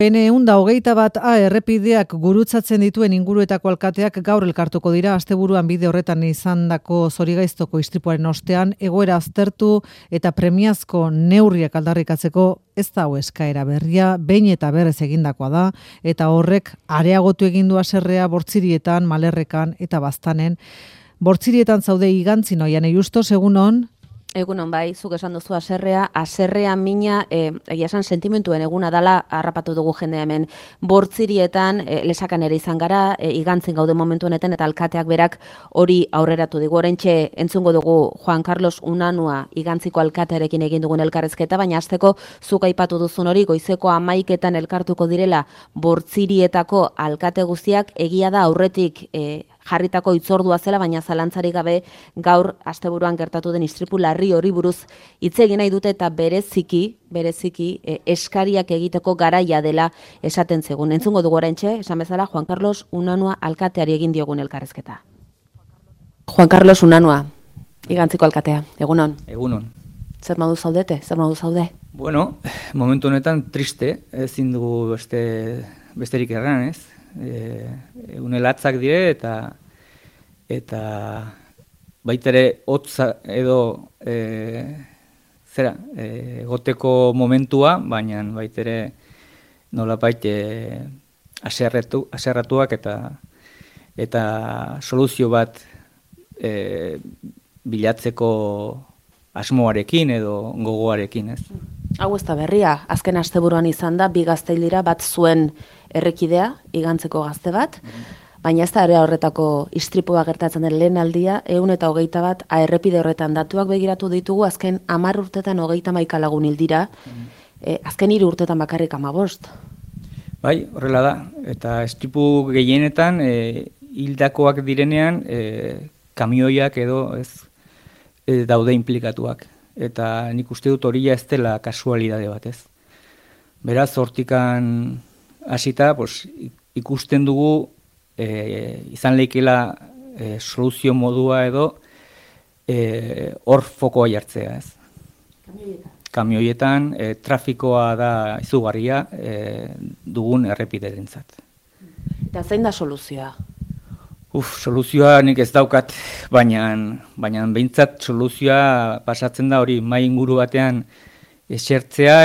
N121 errepideak gurutzatzen dituen inguruetako alkateak gaur elkartuko dira asteburuan bide horretan izandako zorigaiztoko istripuaren ostean egoera aztertu eta premiazko neurriak aldarrikatzeko. Ez da hau eskaera berria, behin eta berrez egindakoa da, eta horrek areagotu egin du haserrea Bortzirietan, Malerrekan eta Baztanen. Bortzirietan zaude Igantzin Oianei Justos, egunon? Egunon bai, zuk esan duzu haserrea mina, egia esan sentimentuen eguna dala, harrapatu dugu jende hemen Bortzirietan, lesakan ere izan gara, Igantzin gaude momentu honetan, eta alkateak berak hori aurreratu digu. Oraintxe entzungo dugu Juan Carlos Unanua Igantziko alkatearekin egin dugun elkarrezketa, baina hasteko zuk aipatu duzun hori, goizeko 11etan elkartuko direla Bortzirietako alkate guztiak, egia da aurretik jarritako hitzordua zela, baina zalantzarik gabe gaur asteburuan gertatu den istripu larri hori buruz hitz egin nahi dute eta bereziki eskariak egiteko garaia dela esaten zegun. Entzungo dugu oraintxe, esan bezala Juan Carlos Unanua alkateari egin diogun elkarrezketa. Juan Carlos Unanua, Igantziko alkatea, egunon. Egunon. Zer modu zaudete? Zer modu zaude? Bueno, momentu honetan triste, ezin dugu besterik erran, ez? Unelatzak dire eta baitere hotza edo goteko momentua, baina baitere nolabait aserratuak eta soluzio bat bilatzeko asmoarekin edo gogoarekin, ez? Hau ez da berria, azken asteburuan izan da, bi gazteilira bat zuen errekidea, Igantzeko gazte bat, baina ez da ere horretako istripua gertatzen den lehen aldia, 121 errepide horretan datuak begiratu ditugu, azken 10 urtetan 31 lagun hil dira, azken 3 urtetan bakarrik 15. Bai, horrela da, eta istripu gehienetan hildakoak direnean kamioiak edo daude implikatuak. Eta nik uste dut hori ez dela kasualidade bat, ez. Beraz, hortikan hasita, ikusten dugu izan leikela soluzio modua edo hor fokoa jartzea, ez. Kamioietan, trafikoa da izugarria dugun errepiderentzat. Eta zein da soluzioa? Soluzioa nik ez daukat, baina behintzat soluzioa pasatzen da hori mai inguru batean esertzea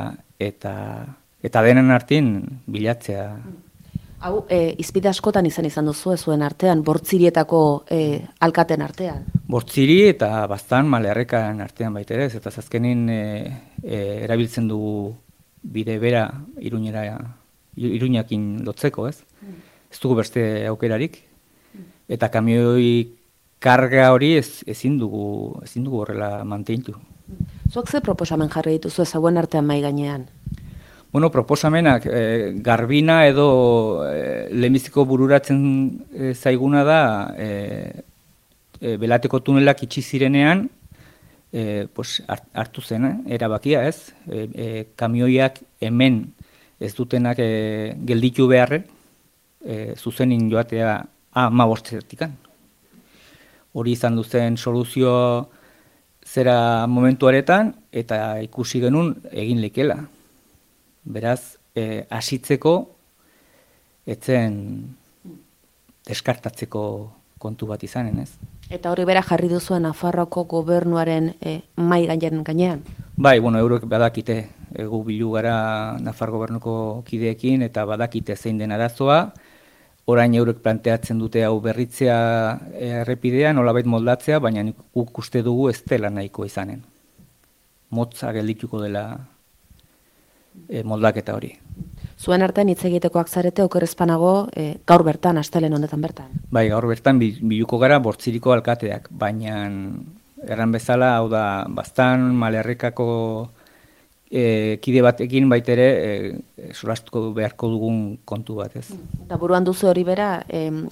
eta denen artean bilatzea. Hau, izpide askotan izan duzu zuen artean, Bortzirietako alkaten artean? Bortziri eta Baztan Malerrekan artean baitere, eta azkenin erabiltzen dugu bide bera Iruñakin lotzeko, ez? Ez dugu beste aukerarik. Eta kamioi karga hori ezin dugu horrela manteintu. Zuek ze proposamen jarri dituzu ezauen artean mai gainean? Bueno, proposamenak garbina edo lehenbiziko bururatzen zaiguna da Belateko tunelak itxi zirenean hartu zen erabakia, ez? Kamioiak hemen ez dutenak gelditu beharre, zuzenin joatea 15-etikan. Hori izan duzen soluzio zera momentuaretan eta ikusi genuen egin lekela. Beraz, hasitzeko etzen deskartatzeko kontu bat izanen, ez? Eta hori bera jarri duzuen Nafarroako gobernuaren mai gainean? Bai, eurek badakite, gu bilu gara Nafar gobernuko kideekin eta badakite zein den arazoa. Orain eurek planteatzen dute hau berritzea errepidea, nolabait moldatzea, baina guk uste dugu ez dela nahiko izanen. Motza geldituko dela moldaketa hori. Zuen artean hitz egitekoak zarete okerrezpanago gaur bertan, astelehen honetan bertan? Bai, gaur bertan biluko gara Bortziriko alkateak, baina erran bezala, hau da, Baztan, Malerrekako kide batekin baitere solastuko beharko dugun kontu bat, ez. Eta buruan duzu hori bera,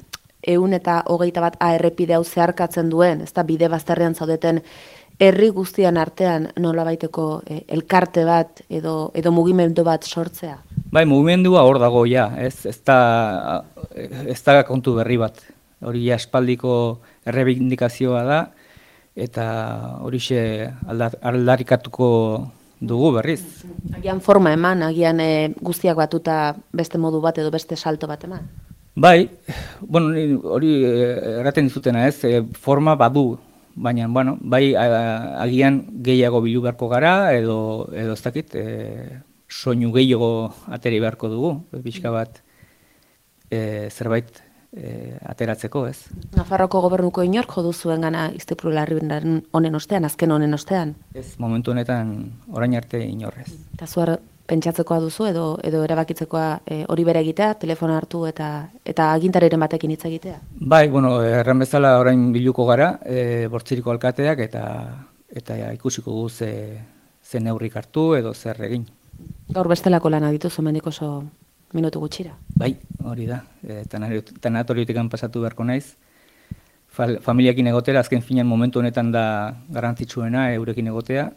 121 errepide hau zeharkatzen duen, ez da bide bazterrean zaudeten herri guztian artean nolabaiteko elkarte bat edo mugimendu bat sortzea? Bai, mugimendua hor dago ja, ez da kontu berri bat. Hori aspaldiko errebindikazioa da, eta horixe aldarikatuko dugu berriz. Agian forma eman, agian guztiak batuta beste modu bat edo beste salto bat eman? Bai, bueno, hori erraten dizutena ez, forma badu, baina, bueno, bai agian gehiago bilu beharko gara, edo ez dakit, soinu gehiago ateri beharko dugu, pixka bat zerbait ateratzeko, ez. Nafarroko gobernuko inork jo duzuen gana istripu larriaren honen ostean, azken honen ostean? Ez, momentu honetan orain arte inorrez. Eta zuar pentsatzekoa duzu edo erabakitzekoa hori bere egitea, telefona hartu eta agintariren batekin hitz egitea? Bai, bueno, erran bezala orain biluko gara, Bortziriko alkateak eta ikusiko du ze neurrik hartu edo zer egin. Gaur bestelako lana dituzu hemendik oso minutu gutxira. Bai, hori da. Tanatoriotik pasatu beharko naiz. Familiakin egotera, azken finean momentu honetan da garrantzitsuena eurekin egotea,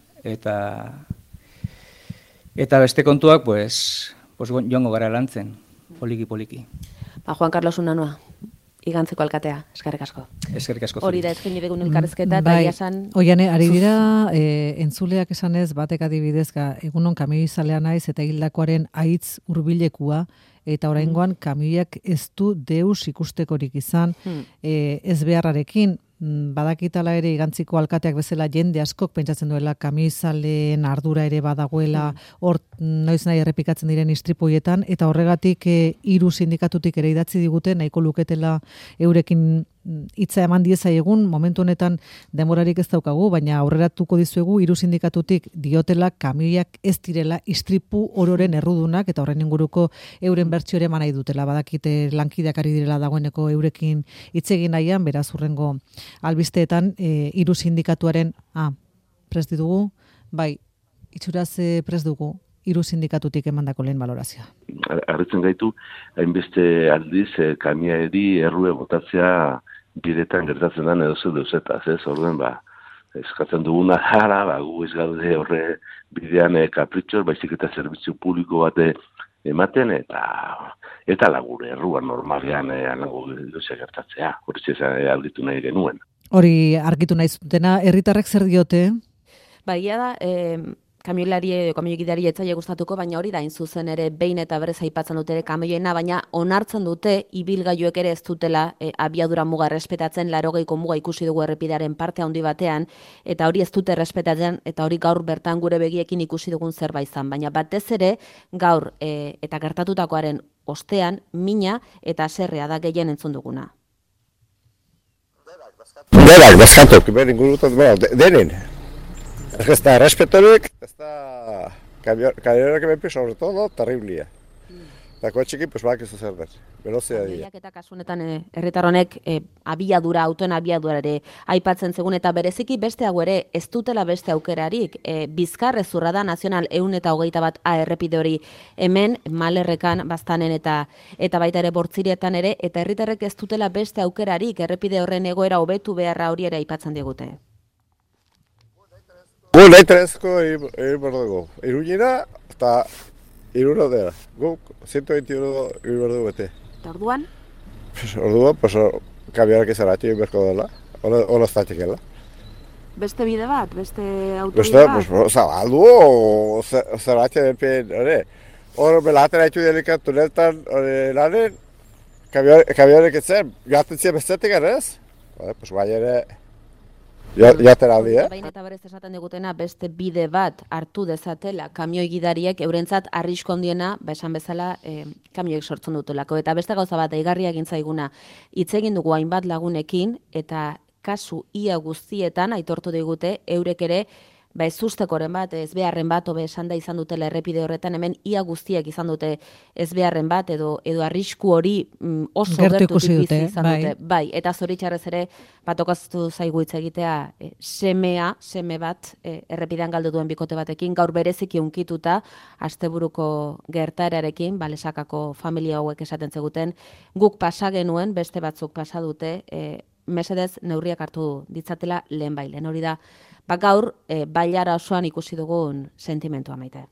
eta beste kontuak, pues joango gara lantzen, poliki. Juan Carlos Unanua, Igantzeko alkatea, eskerrik asko. Eskerrik asko. Hori da eskaini dugun elkarrizketa eta esan. Oiane, ari dira entzuleak esanez batek adibidez egunon kamioizalea naiz eta hildakoaren haitz hurbilekua eta oraingoan kamioiak ez du deus ikustekorik izan ez beharrarekin. Badakitala ere Igantziko alkateak bezala jende askok pentsatzen duela kamioizaleen ardura ere badagoela hor noiz nahi errepikatzen diren istripuetan eta horregatik 3 sindikatutik ere idatzi digute nahiko luketela eurekin hitza eman diezaiegun momentu honetan denborarik ez daukagu baina aurreratuko dizuegu 3 sindikatutik diotela kamioiak ez direla istripu ororen errudunak eta horren inguruko euren bertsio ere eman nahi dutela badakite lankideak ari direla dagoeneko eurekin hitz egin nahian beraz hurrengo albisteetan 3 sindikatuaren prest dugu, bai, itxuraz prest dugu 3 sindikatutik emandako lehen balorazioa. Harritzen gaitu, hainbeste aldiz kamiari errue botatzea bidetan gertatzen den edo zeuzetaz, ez? Orduen, eskatzen duguna jara, gu ez gaude horre bidean kapritxos, baizik eta zerbitzu publiko bate ematen, eta lagure errua normalean anango gertatzea, hori argitu nahi genuen. Hori argitu nahi zutena, herritarrek zer diote? Baia da, kamioigidari etzaile gustatuko, baina hori da zuzen ere behin eta berez aipatzen dute ere kamioiena, baina onartzen dute ibilgailuek ere ez dutela abiadura muga errespetatzen, 80ko muga ikusi dugu errepidearen parte handi batean, eta hori ez dute errespetatzen, eta hori gaur bertan gure begiekin ikusi dugun zerbait izan, baina batez ere gaur eta gertatutakoaren ostean mina eta haserrea da gehien entzun duguna. Berak, bazkatok, berin gurutat, denen. Ez da respetorik, ez da kamionak emenpi, sobre todo, terriblia. Eta koetxekin, pues bak ez zer den, velozia dira. Eta kasunetan herritarronek abiadura, autoen abiadura ere aipatzen zegun, eta bereziki beste hau ere ez dutela beste aukerarik. Bizkarrezurra da Nazional 121A errepide hori hemen, Malerrekan, Baztanen eta baita ere Bortzirietan ere, eta herritarrek ez dutela beste aukerarik errepide horren egoera hobetu beharra hori ere aipatzen digute. Gu lehitrezko egin behar dugu. Iruñera eta iruna dela. Guk 121 egin behar dugu bete. Eta orduan? Orduan, kamionak izaratu egin beharko dela. Ona estatikela. Beste bide bat? Beste autobide bat? Beste, zabaldu, zerratxe denpein, hor belaten haitu delikat tuneltan lanen, kamionek etzen, joaten ziren bestetik ez? Baina ere, jaten aldi, Baina eta berez esaten digutena beste bide bat hartu dezatela kamioi gidariek eurentzat arrisko handiena, esan bezala, kamioek sortzen dutelako. Eta beste gauza bat, deigarria egin zaiguna, hitz egin dugu hainbat lagunekin, eta kasu ia guztietan aitortu digute eurek ere ez ustekoren bat, ez beharren bat, hobe esan da izan dutela errepide horretan, hemen ia guztiek izan dute ez beharren bat, edo arrisku hori oso gertutik bizi izan dute. Bai, eta zoritxarrez ere, batokaztu zaigu hitz egitea, seme bat, errepidean galdu duen bikote batekin, gaur bereziki unkituta, asteburuko gertaerarekin, Lesakako familia hauek esaten zeguten, guk pasa genuen, beste batzuk pasa dute, mesedez neurriak hartu ditzatela lehen bailen. Hori da, gaur, bailara osoan ikusi dugun sentimentua maite.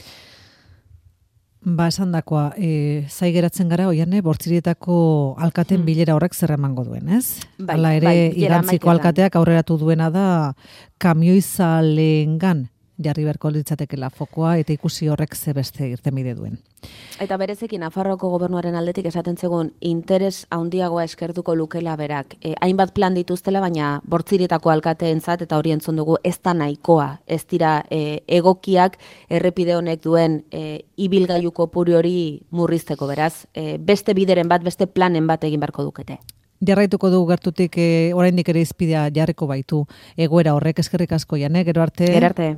Esan dakoa, zai geratzen gara, Oiane, Bortzirietako alkaten bilera horrek zer emango duen, ez? Hala ere, Igantziko alkateak aurreratu duena da kamioizaleengan jarri beharko litzatekeela fokoa eta ikusi horrek ze beste irtenbide duen. Eta bereziki Nafarroako gobernuaren aldetik esaten zegoen interes handiagoa eskertuko lukela berak. Hainbat plan dituztela, baina Bortzirietako alkateentzat eta hori entzun dugu ez da nahikoa. Ez dira egokiak errepide honek duen ibilgailu kopuru hori murrizteko, beraz. Beste bideren bat, beste planen bat egin beharko dukete. Jarraituko dugu gertutik oraindik ere izpidea jarriko baitu egoera horrek. Eskerrik asko, Jane, gero arte.